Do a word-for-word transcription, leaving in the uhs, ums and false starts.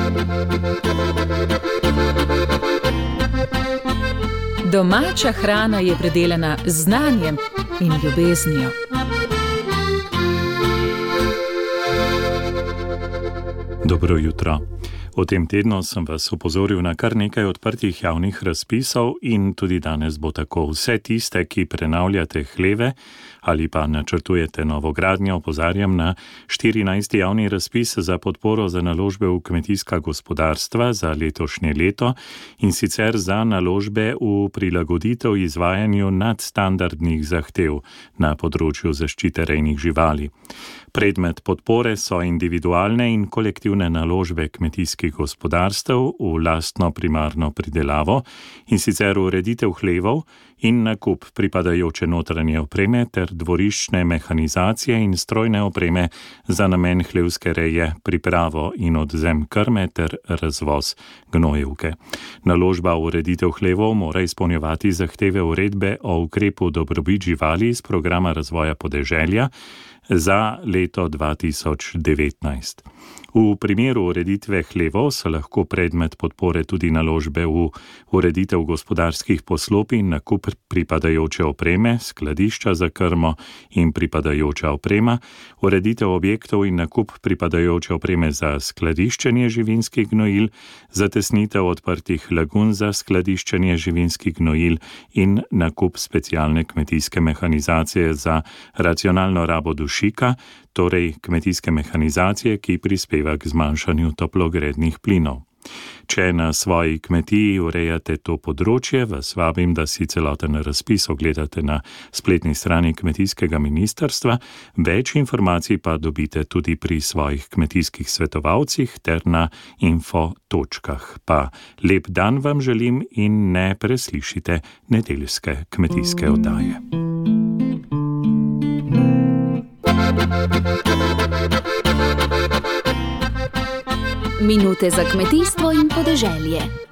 Domača hrana je predelana z znanjem in ljubeznijo. Dobro jutro. V tem tednu sem vas opozoril na kar nekaj odprtih javnih razpisov in tudi danes bo tako. Vse tiste, ki prenavljate hleve ali pa načrtujete novogradnjo, opozarjam na štirinajsti javni razpis za podporo za naložbe v kmetijska gospodarstva za letošnje leto in sicer za naložbe v prilagoditev izvajanju nadstandardnih zahtev na področju zaščite rejnih živali. Predmet podpore so individualne in kolektivne naložbe kmetijskih gospodarstev v lastno primarno pridelavo in sicer ureditev hlevov in nakup pripadajoče notranje opreme ter dvoriščne mehanizacije in strojne opreme za namen hlevske reje, pripravo in odvzem krme ter razvoz gnojevke. Naložba v ureditev hlevov mora izpolnjevati zahteve uredbe o ukrepu dobrobit živali iz programa razvoja podeželja za leto dva tisoč devetnajst. V primeru ureditve hlevov so lahko predmet podpore tudi naložbe v ureditev gospodarskih poslopij in nakup pripadajoče opreme, skladišča za krmo in pripadajoča oprema, ureditev objektov in nakup pripadajoče opreme za skladiščenje živinskih gnojil, zatesnitev odprtih lagun za skladiščenje živinskih gnojil in nakup specialne kmetijske mehanizacije za racionalno rabo dušika, torej kmetijske mehanizacije, ki prispeva k zmanjšanju toplogrednih plinov. Če na svoji kmetiji urejate to področje, vas vabim, da si celoten razpis ogledate na spletni strani kmetijskega ministrstva, več informacij pa dobite tudi pri svojih kmetijskih svetovalcih ter na info točkah. Pa lep dan vam želim in ne preslišite nedeljske kmetijske oddaje. Minute za kmetijstvo in podeželje.